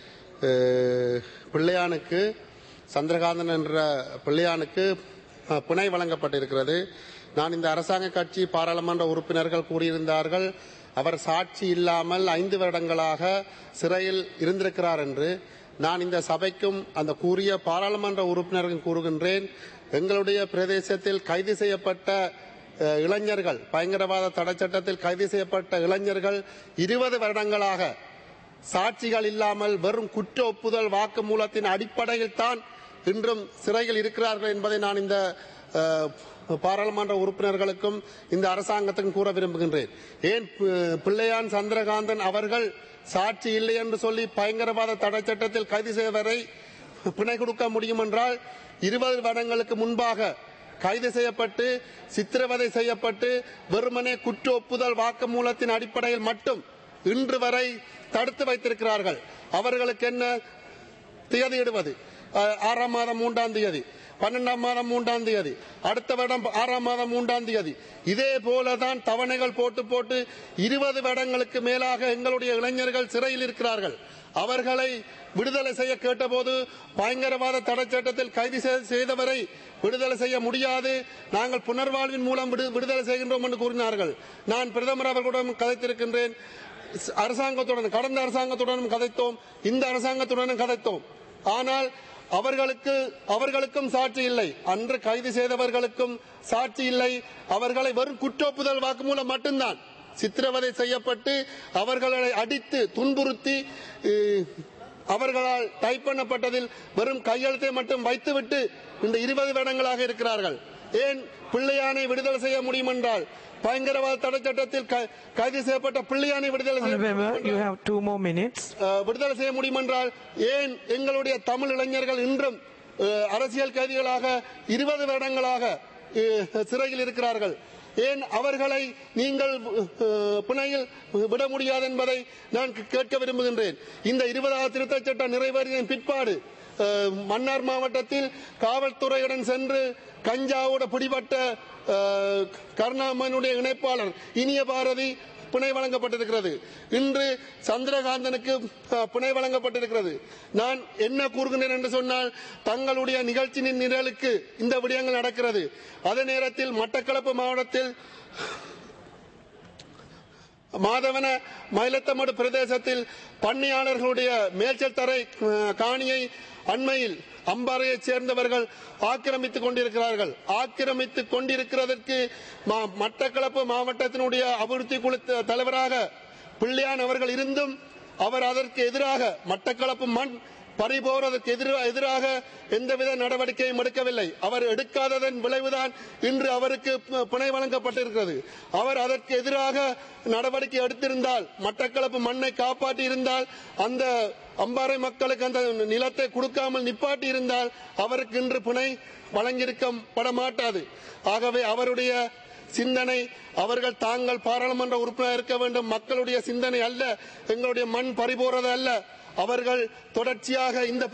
பிள்ளையானுக்கு சந்திரகாந்தன் என்ற பிள்ளையானுக்கு பிணை வழங்கப்பட்டிருக்கிறது. நான் இந்த அரசாங்க கட்சி பாராளுமன்ற உறுப்பினர்கள் கூறியிருந்தார்கள், அவர் சாட்சி இல்லாமல் ஐந்து வருடங்களாக சிறையில் இருந்திருக்கிறார் என்று. நான் இந்த சபைக்கும் அந்த கூறிய பாராளுமன்ற உறுப்பினர்கள் கூறுகின்றேன், எங்களுடைய பிரதேசத்தில் கைது செய்யப்பட்ட இளைஞர்கள், பயங்கரவாத தடை சட்டத்தில் கைது செய்யப்பட்ட இளைஞர்கள் இருபது வருடங்களாக சாட்சிகள் இல்லாமல் வெறும் குற்ற ஒப்புதல் வாக்குமூலத்தின் அடிப்படையில் தான் இன்றும் சிறையில் இருக்கிறார்கள் என்பதை நான் இந்த பாராளுமன்ற உறுப்பினர்களுக்கும் இந்த அரசாங்கத்துக்கும் கூற விரும்புகின்றேன். ஏன் பிள்ளையான் சந்திரகாந்தன் அவர்கள் சாட்சி இல்லை என்று சொல்லி பயங்கரவாத தடை சட்டத்தில் கைது செய்வரை பிணை கொடுக்க முடியும் என்றால், இருபது வருடங்களுக்கு முன்பாக கைது செய்யப்பட்டு சித்திரவதை செய்யப்பட்டு வெறுமனே குற்ற ஒப்புதல் வாக்குமூலத்தின் அடிப்படையில் மட்டும் இன்று வரை தடுத்து வைத்திருக்கிறார்கள். அவர்களுக்கு என்ன தேதியிடுவது? ஆறாம் மாதம் மூன்றாம் தேதி, பன்னெண்டாம் மாதம் மூன்றாம் தேதி, அடுத்த வருடம் ஆறாம் மாதம் மூன்றாம் தேதி. இதே போலதான் தவணைகள் போட்டு போட்டு இருபது வருடங்களுக்கு மேலாக எங்களுடைய இளைஞர்கள் சிறையில் இருக்கிறார்கள். அவர்களை விடுதலை செய்ய கேட்டபோது பயங்கரவாத தடை சட்டத்தில் கைது செய்தவரை விடுதலை செய்ய முடியாது, நாங்கள் புனர்வாழ்வின் மூலம் விடுதலை செய்கின்றோம் என்று கூறினார்கள். நான் பிரதமர் அவர்களுடன் கதைத்திருக்கின்றேன், அரசாங்கத்துடன், கடந்த அரசாங்கத்துடனும் கதைத்தோம், இந்த அரசாங்கத்துடனும் கதைத்தோம். ஆனால் அவர்களுக்கு அவர்களுக்கும் சாட்சி இல்லை. அன்று கைது செய்தவர்களுக்கும் சாட்சி இல்லை. அவர்களை வெறும் குற்றொப்புதல் வாக்குமூலம் மட்டும்தான், சித்திரவதை செய்யப்பட்டு அவர்களை அடித்து துன்புறுத்தி அவர்களால் டைப் பண்ணப்பட்டதில் வெறும் கையெழுத்தை மட்டும் வைத்துவிட்டு இந்த இருபது வருடங்களாக இருக்கிறார்கள். ஏன் பிள்ளையானை விடுதலை செய்ய முடியும் என்றால், பயங்கரவாத தடை சட்டத்தில் கைது செய்யப்பட்ட பிள்ளையானை விடுதலை விடுதலை செய்ய முடியும் என்றால், ஏன் எங்களுடைய தமிழ் இளைஞர்கள் இன்றும் அரசியல் கைதிகளாக இருபது வருடங்களாக சிறையில் இருக்கிறார்கள்? ஏன் அவர்களை நீங்கள் பிணையில் விட முடியாது என்பதை நான் கேட்க விரும்புகின்றேன். இந்த இருபதாவது திருத்தச் சட்டம் நிறைவேறிய பிற்பாடு மன்னார் மாவட்டத்தில் காவல்துறையுடன் சென்று கஞ்சாவோட பிடிபட்ட கருணாமனுடைய இணைப்பாளர் இனிய பாரதி பிணை வழங்கப்பட்டிருக்கிறது. இன்று சந்திரகாந்தனுக்கு பிணை வழங்கப்பட்டிருக்கிறது. நான் என்ன கூறுகின்றேன் என்று சொன்னால், தங்களுடைய நிகழ்ச்சியின் நிரலுக்கு இந்த விடயங்கள் நடக்கிறது. அதே நேரத்தில் மட்டக்களப்பு மாவட்டத்தில் மாதவன மயிலத்தமடு பிரதேசத்தில் பண்ணையாளர்களுடைய மேய்ச்சல் தரை காணியை அண்மையில் அம்பாறையைச் சேர்ந்தவர்கள் ஆக்கிரமித்துக் கொண்டிருக்கிறார்கள். ஆக்கிரமித்துக் கொண்டிருக்கிறதற்கு மட்டக்களப்பு மாவட்டத்தினுடைய அபிவிருத்தி குழு தலைவராக பிள்ளையான் அவர்கள் இருந்தும் அவர் அதற்கு எதிராக, மட்டக்களப்பு மண் பறிபோவதற்கு எதிராக எந்தவித நடவடிக்கையும் எடுக்கவில்லை. அவர் எடுக்காததன் விளைவுதான் இன்று அவருக்கு பிணை வழங்கப்பட்டிருக்கிறது. அவர் அதற்கு எதிராக நடவடிக்கை எடுத்திருந்தால், மட்டக்களப்பு மண்ணை காப்பாற்றி இருந்தால், அந்த அம்பாறை மக்களுக்கு அந்த நிலத்தை கொடுக்காமல் நிப்பாட்டி இருந்தால் அவருக்கு இன்று பிணை வழங்கியிருக்கப்பட மாட்டாது. ஆகவே அவருடைய சிந்தனை, அவர்கள் தாங்கள் பாராளுமன்ற உறுப்பினர் இருக்க வேண்டும், மக்களுடைய சிந்தனை அல்ல, எங்களுடைய மண் பறிபோறது அல்ல. அவர்கள் தொடர்ச்சியாக இந்த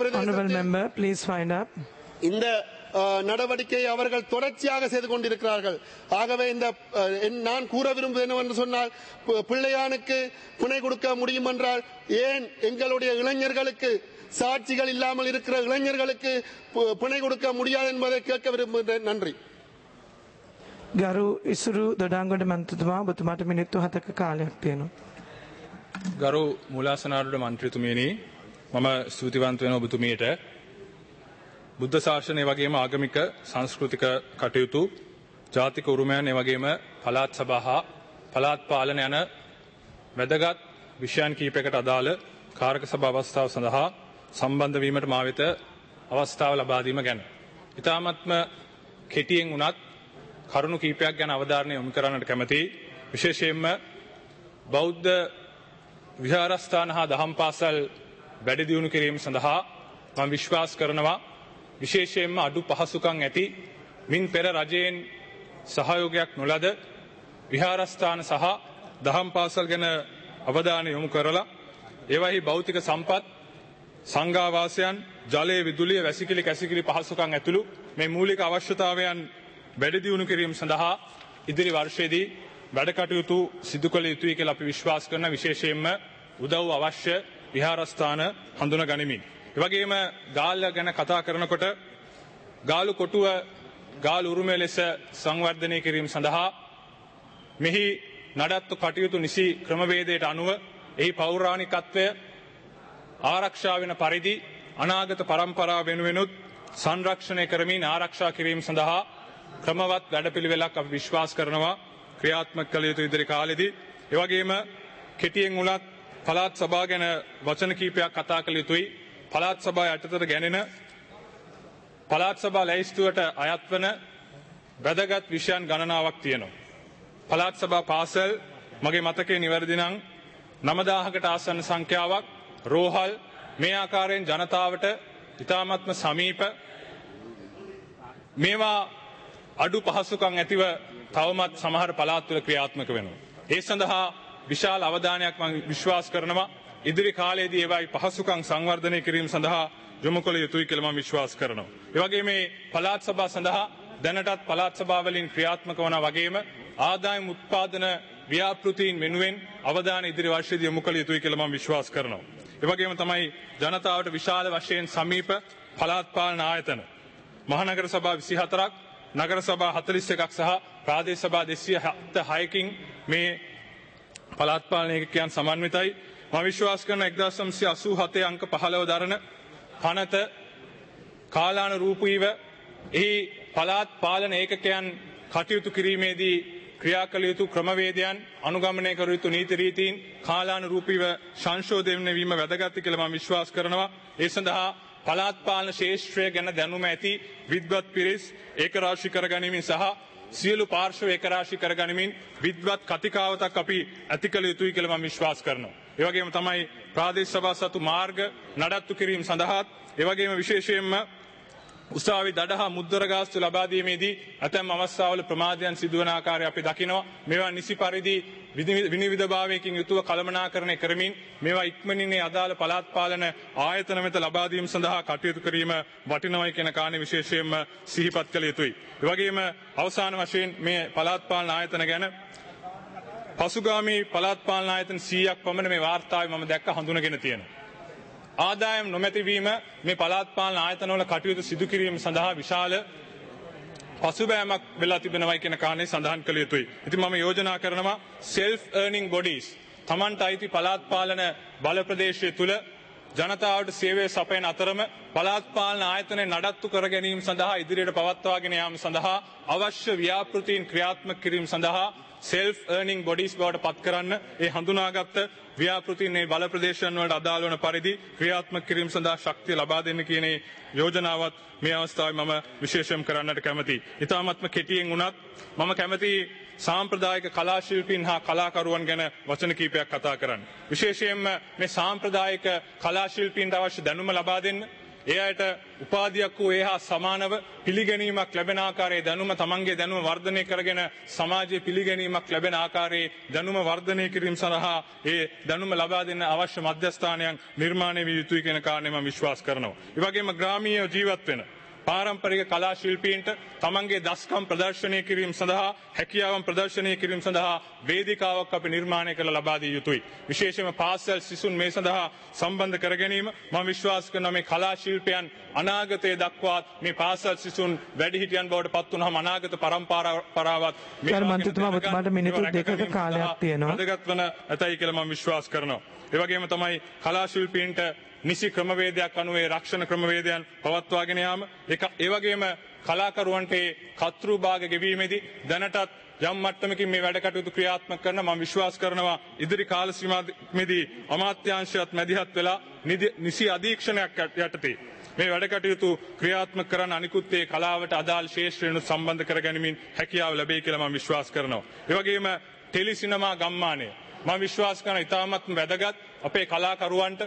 இந்த நடவடிக்கையை அவர்கள் தொடர்ச்சியாக செய்து கொண்டிருக்கிறார்கள். ஆகவே இந்த நான் கூற விரும்புவது என்னவென்று சொன்னால், பிள்ளையானுக்கு பிணை கொடுக்க முடியும் என்றால், ஏன் எங்களுடைய இளைஞர்களுக்கு சாட்சிகள் இல்லாமல் இருக்கிற இளைஞர்களுக்கு பு- பிணை கொடுக்க முடியாது என்பதை கேட்க விரும்புகிறேன். நன்றி. ගරු ඉසුරු දොඩංගොඩ මන්ත්‍රතුමා ඔබතුමාට මිනිත්තු හතක කාලයක් තියෙනවා. ගරු මූලාසනාරුඩ මන්ත්‍රීතුමියනි, මම ස්තුතිවන්ත වෙන ඔබතුමියට බුද්ධ ශාසනය වගේම ආගමික සංස්කෘතික කටයුතු, ජාතික උරුමයන්, ඒ වගේම පළාත් සභා හා පළාත් පාලන යන වැදගත් විෂයන් කිහිපයකට අදාළ කාරක සභා අවස්ථාව සඳහා සම්බන්ධ වීමට මා වෙත අවස්ථාව ලබා දීම ගැන ඉතාමත්ම කෙටියෙන් වුණත් කරුණු කිහිපයක් ගැන අවධාරණය යොමු කරන්නට කැමැතියි. විශේෂයෙන්ම බෞද්ධ විහාරස්ථාන හා දහම් පාසල් වැඩි දියුණු කිරීම සඳහා මම විශ්වාස කරනවා විශේෂයෙන්ම අඩු පහසුකම් ඇති මින් පෙර රජයෙන් සහයෝගයක් නොලද විහාරස්ථාන සහ දහම් පාසල් ගැන අවධානය යොමු කරලා ඒවාෙහි භෞතික සම්පත්, සංඝාවාසයන්, ජලය, විදුලිය, වැසිකිලි, කැසිකිලි පහසුකම් ඇතුළු මේ මූලික අවශ්‍යතාවයන් වැඩි දියුණු කිරීම සඳහා ඉදිරි වර්ෂයේදී වැඩ කටයුතු සිදු කළ යුතුයි කියලා අපි විශ්වාස කරන, විශේෂයෙන්ම උදව් අවශ්‍ය විහාරස්ථාන හඳුනා ගනිමින්. ඒ වගේම ගාල්ල ගැන කතා කරනකොට ගාලු කොටුව ගාලු උරුමය ලෙස සංවර්ධනය කිරීම සඳහා මෙහි නඩත්තු කටයුතු නිසි ක්‍රමවේදයට අනුව එහි පෞරාණිකත්වය ආරක්ෂා වෙන පරිදි අනාගත පරම්පරාව වෙනුවෙනුත් සංරක්ෂණය කරමින් ආරක්ෂා කිරීම සඳහා ක්‍රමවත් වැඩපිළිවෙලක් අපි විශ්වාස කරනවා ක්‍රියාත්මක කළ යුතු ඉදිරි කාලෙදී. ඒ වගේම කෙටියෙන් උලත් පළාත් සභා ගැන වචන කීපයක් කතා කළ යුතුයි. පළාත් සභාව යටතට ගැනෙන පළාත් සභා ලැයිස්තුවට අයත් වන වැදගත් විෂයන් ගණනාවක් තියෙනවා. පළාත් සභා පාසල් මගේ මතකයේ නිවැරදි නම් නවදාහකට ආසන්න සංඛ්‍යාවක්, රෝහල් මේ ආකාරයෙන් ජනතාවට ඉතාමත්ම සමීප, මේවා අඩු පහසුකම් ඇතිව තවමත් සමහර පළාත් වල ක්‍රියාත්මක වෙනවා. ඒ සඳහා විශාල අවධානයක් මම විශ්වාස කරනවා ඉදිරි කාලයේදී ඒවායි පහසුකම් සංවර්ධනය කිරීම සඳහා යොමු කළ යුතුයි කියලා මම විශ්වාස කරනවා. ඒ වගේම මේ පළාත් සභා සඳහා දැනටත් පළාත් සභා වලින් ක්‍රියාත්මක වන වගේම ආදායම් උත්පාදන ව්‍යාපෘතීන් වෙනුවෙන් අවධානය ඉදිරි වර්ෂයේදී යොමු කළ යුතුයි කියලා මම විශ්වාස කරනවා. ඒ වගේම තමයි ජනතාවට විශාල වශයෙන් සමීප පළාත් පාලන ආයතන මහනගර සභා විසි හතරක්, නගර සභා හතළිස් එකක් සහ ප්‍රාදේශ සභා දෙසිය හයකින් මේ පළාත් පාලන ඒකකයන් සමන්විතයි. මම විශ්වාස කරන එක්දාස් නවසිය අසූ හතේ අංක පහළව දරන පනත කාලානුරූපීව එහි පළාත් පාලන ඒකකයන් කටයුතු කිරීමේදී ක්‍රියා කළ යුතු ක්‍රමවේදයන්, අනුගමනය කළ යුතු නීති රීතීන් කාලානුරූපීව සංශෝධනය වීම වැදගත් කියලා මම විශ්වාස කරනවා. ඒ සඳහා පළාත් පාලන ශේෂ්ත්‍රය ගැන දැනුම ඇති විද්වත් පිරිස් ඒකරාශී කරගනිමින් සහ සියලු පාර්ශ්ව ඒකරාශී කරගනිමින් විද්වත් කතිකාවතක් අපි ඇති කළ යුතුයි කියලා මම විශ්වාස කරනවා. ඒ වගේම තමයි ප්‍රාදේශ සභා සතු මාර්ග නඩත්තු කිරීම සඳහාත්, ඒ වගේම විශේෂයෙන්ම උසාවි දඩ හා මුද්දර ගාස්තු ලබා දීමේදී ඇතැම් අවස්ථාවල ප්‍රමාදයන් සිදුවන ආකාරය අපි දකිනවා. මේවා නිසි පරිදි විනිවිදභාවයකින් යුතුව කළමනාකරණය කරමින් මේවා ඉක්මනින් අදාළ පළාත් පාලන ආයතන වෙත ලබා දීම සඳහා කටයුතු කිරීම වටිනවයි කියන කාරණේ විශේෂයෙන්ම සිහිපත් කළ යුතුයි. ඒ වගේම අවසාන වශයෙන් මේ පළාත් පාලන ආයතන ගැන පසුගාමී පළාත් පාලන ආයතන සීයක් පමණ මේ වාර්තාවේ මම දැක්ක හඳුනගෙන තියෙනවා. ආදායම් නොමැතිවීම මේ පළාත් පාලන ආයතනවල කටයුතු සිදු කිරීම සඳහා විශාල පසුබෑමක් වෙලා තිබෙනවයි කියන කාරණේ සඳහන් කළ යුතුයි. ඉතින් මම යෝජනා කරනවා self earning bodies තමන්ට අයිති පළාත් පාලන බල ප්‍රදේශය තුල ජනතාවට සේවය සපයන අතරම පළාත් පාලන ආයතනය නඩත්තු කර ගැනීම සඳහා ඉදිරියට පවත්වාගෙන යාම සඳහා අවශ්‍ය ව්‍යාපෘතීන් ක්‍රියාත්මක කිරීම සඳහා self earning bodies බවට පත් කරන්න ඒ හඳුනාගත්ත ව්‍යාපෘතීන් මේ බල ප්‍රදේශයන් වලට අදාළ වන පරිදි ක්‍රියාත්මක කිරීම සඳහා ශක්තිය ලබා දෙන්න කියන යෝජනාවත් මේ අවස්ථාවේ මම විශේෂයෙන් කරන්නට කැමැතියි. ඊටාත්ම කෙටියෙන් වුණත් මම කැමැතියි සාම්ප්‍රදායික කලා ශිල්පීන් හා කලාකරුවන් ගැන වචන කීපයක් කතා කරන්න. විශේෂයෙන්ම මේ සාම්ප්‍රදායික කලා ශිල්පීන්ට අවශ්‍ය දැනුම ලබා දෙන්න, ඒ අයට උපාධියක් වූ ඒ හා සමානව පිළිගැනීමක් ලැබෙන ආකාරයේ දැනුම, තමන්ගේ දැනුම වර්ධනය කරගෙන සමාජයේ පිළිගැනීමක් ලැබෙන ආකාරයේ දැනුම වර්ධනය කිරීම සඳහා ඒ දැනුම ලබා දෙන්න අවශ්‍ය මධ්‍යස්ථානයන් නිර්මාණය විය යුතුයි කියන කාරණේ මම විශ්වාස කරනවා. ඒ වගේම ග්‍රාමීය ජීවත් වෙන පාරම්පරික කලා ශිල්පීන්ට තමන්ගේ දස්කම් ප්‍රදර්ශනය කිරීම සඳහා හැකියාවන් ප්‍රදර්ශනය කිරීම සඳහා වේදිකාවක් අපි නිර්මාණය කළ ලබා දී යුතුයි. විශේෂයෙන්ම පාසල් සිසුන් මේ සඳහා සම්බන්ධ කර ගැනීම මම විශ්වාස කරනවා මේ කලා ශිල්පයන් අනාගතයේ දක්වාත් මේ පාසල් සිසුන් වැඩිහිටියන් බවට පත් වුණාම අනාගත පරම්පරාවත් මේ මන්ත්‍රීතුමා ඔබතුමාට මිනිත්තු දෙකක කාලයක් තියෙනවා. වැදගත් වන ඇතයි කියලා මම විශ්වාස කරනවා. ඒ වගේම තමයි කලා ශිල්පීන්ට නිසි ක්‍රමවේදයක් අනුව ඒ රක්ෂණ ක්‍රමවේදයන් පවත්වාගෙන යාම ඒක ඒ වගේම කලාකරුවන්ට කතෘ භාග ගෙවීමේදී දැනටත් යම් මට්ටමකින් මේ වැඩ කටයුතු ක්‍රියාත්මක කරන මම විශ්වාස කරනවා ඉදිරි කාල සීමාවෙදී අමාත්‍යාංශයත් මැදිහත් වෙලා නිසි අධීක්ෂණයක් යටතේ මේ වැඩ කටයුතු ක්‍රියාත්මක කරන අනිකුත් ඒ කලාවට අදාළ ශේෂ්ත්‍රයන් සම්බන්ධ කර ගැනීමෙන් හැකියාව ලැබෙයි කියලා මම විශ්වාස කරනවා. ඒ වගේම ටෙලි සිනමා ගම්මානය මම විශ්වාස කරන ඉතාමත්ම වැදගත් අපේ කලාකරුවන්ට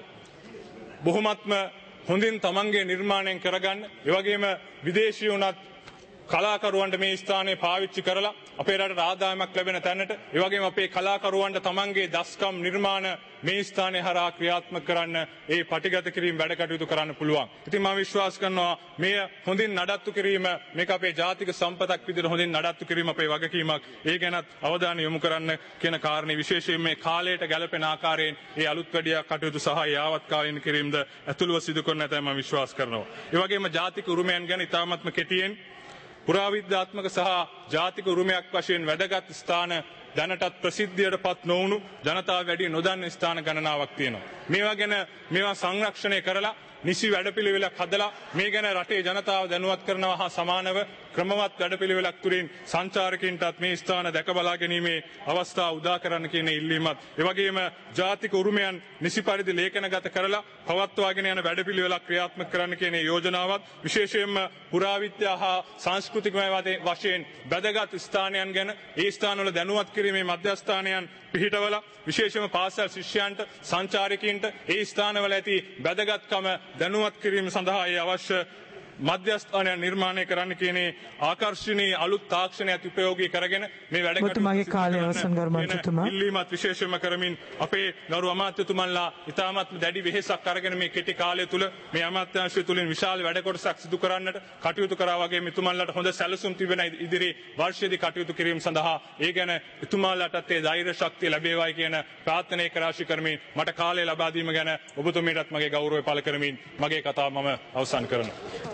බොහොමත්ම හොඳින් තමන්ගේ නිර්මාණයෙන් කරගන්න ඒ වගේම විදේශී වුණත් කලාකරුවන්ට මේ ස්ථානය පාවිච්චි කරලා අපේ රටට ආදායමක් ලැබෙන තැනට ඒ වගේම අපේ කලාකරුවන්ට තමන්ගේ දස්කම් නිර්මාණ මේ ස්ථානය හරහා ක්‍රියාත්මක කරන්න ඒ පටිගත කිරීම වැඩ කටයුතු කරන්න පුළුවන්. ඉතින් මම විශ්වාස කරනවා මේ හොඳින් නඩත්තු කිරීම මේක අපේ ජාතික සම්පතක් විදිහට හොඳින් නඩත්තු කිරීම අපේ වගකීමක්. ඒ ගැනත් අවධානය යොමු කරන්න කියන කාරණේ විශේෂයෙන් මේ කාලයට ගැලපෙන ආකාරයෙන් ඒ අලුත් වැඩියා කටයුතු සහ යාවත්කාලීන කිරීමද ඇතුළුව සිදු කරන ඇතයි මම විශ්වාස කරනවා. ඒ වගේම ජාතික උරුමයන් ගැන ඉතාමත්ම කෙටියෙන් පුරාවිද්‍යාත්මක සහ ජාතික උරුමයක් වශයෙන් වැදගත් ස්ථාන දැනටත් ප්‍රසිද්ධියට පත් නොවුණු ජනතාව වැඩි නොදන්න ස්ථාන ගණනාවක් තියෙනවා. මේවා ගැන මේවා සංරක්ෂණය කරලා නිසි වැඩපිළිවෙලක් හදලා මේ ගැන රටේ ජනතාව දැනුවත් කරනවා හා සමානව ක්‍රමවත් වැඩපිළිවෙලක් තුලින් සංචාරකයන්ටත් මේ ස්ථාන දැක බලා ගැනීමේ අවස්ථාව උදා කරන්න කියන ඉල්ලීමත් ඒ වගේම ජාතික උරුමයන් නිසි පරිදි ලේඛනගත කරලා පවත්වාගෙන යන වැඩපිළිවෙලක් ක්‍රියාත්මක කරන්න කියන යෝජනාවත් විශේෂයෙන්ම පුරාවිද්‍යා හා සංස්කෘතිකමය වශයෙන් වැදගත් ස්ථානයන් ගැන ඒ ස්ථානවල දැනුවත් කිරීමේ මධ්‍යස්ථානයන් පිහිටවලා විශේෂයෙන්ම පාසල් ශිෂ්‍යයන්ට සංචාරකයන්ට ඒ ස්ථානවල ඇති වැදගත්කම දැනුවත් කිරීම සඳහා ඒ අවශ්‍ය මධ්‍යස්ථානයන් නිර්මාණය කරන්න කියන ආකර්ෂණීය අලුත් තාක්ෂණයක් උපයෝගී කරගෙන මේ වැඩ කටයුතු කාලය අවසන් කර මන්ත්‍රීතුමා ඉල්ලීමත් විශේෂයෙන්ම කරමින් අපේ ගරු අමාත්‍යතුමන්ලා ඉතාමත් දැඩි වෙහෙසක් අරගෙන මේ කෙටි කාලය තුල මේ අමාත්‍යාංශය තුලින් විශාල වැඩ කොටසක් සිදු කරන්නට කටයුතු කරා වගේ මෙතුමන්ලාට හොඳ සැලසුම් තිබෙන ඉදිරි වර්ෂයේදී කටයුතු කිරීම සඳහා ඒ ගැන එතුමාලාටත් ඒ ධෛර්ය ශක්තිය ලැබේවායි කියන ප්‍රාර්ථනා කරාශි කරමින් මට කාලය ලබා දීම ගැන ඔබතුමීටත් මගේ ගෞරවය පළ කරමින් මගේ කතාව මම අවසන් කරනවා.